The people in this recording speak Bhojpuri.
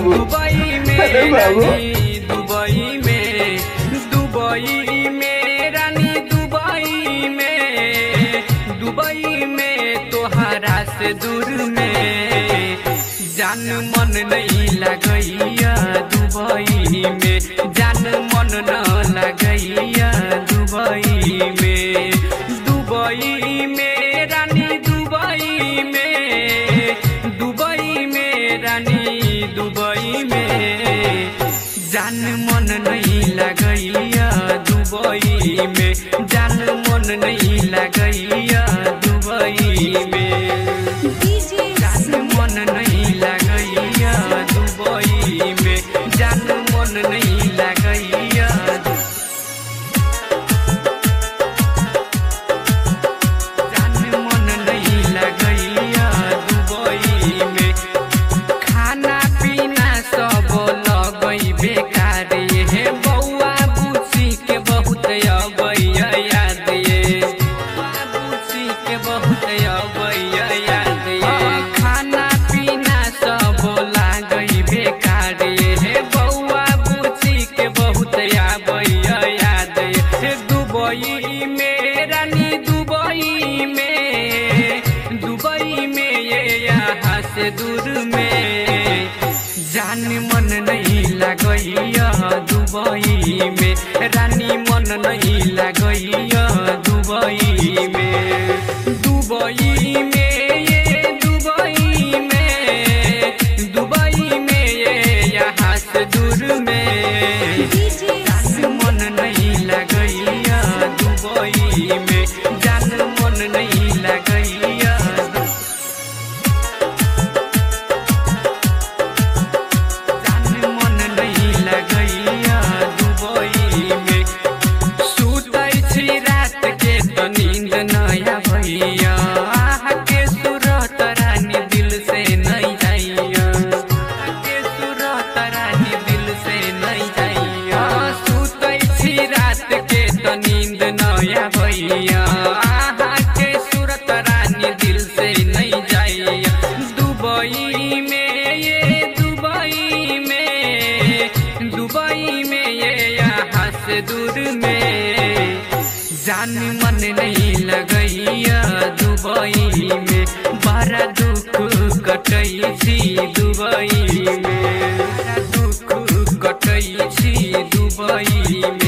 दुबई में रानी रानी दुबई में तोहरा से दूर में जान मन नहीं लगैया दुबई में जान मन न लगैया दुबई में रानी दुबई में रानी दुबई में जान मन नहीं लगैया दुबई में जान मन नहीं लगैया दुबई में जान मन नहीं लगैया दुबई में जान मन नहीं लगैया जान मन नहीं लगैया दुबई में खाना पीना सब लगई बेकार हे बउआ बुची के बहुत अबैया याद ये बुची के बहुत अबैया याद ये खाना पीना सब लागई बेकार हे बउआ बुची के बहुत अबैया याद ये दुबई में रानी दुबई में ये यहाँ से दूर में जान मन नहीं लगैया दुबई में रानी मन नहीं लगैया दुबई में ये यहाँ से दूर में जान मन नहीं लगैया दुबई में जान मन नहीं लगैया जान मन नहीं लगैया दुबई में सुतै छी रात के तो नींद नया भैया के सूरत रानी दिल से नहीं जाइया के सूरत रानी दिल से नहीं जाइया सुतै छी रात के तो नींद नया भैया के सूरत रानी दिल से नहीं जाइया दुबई में ये यहाँ से दूर में जान मन नहीं लगैया दुबई में बड़ा दुख कटै छी दुबई में बड़ा दुख कटै छी दुबई में।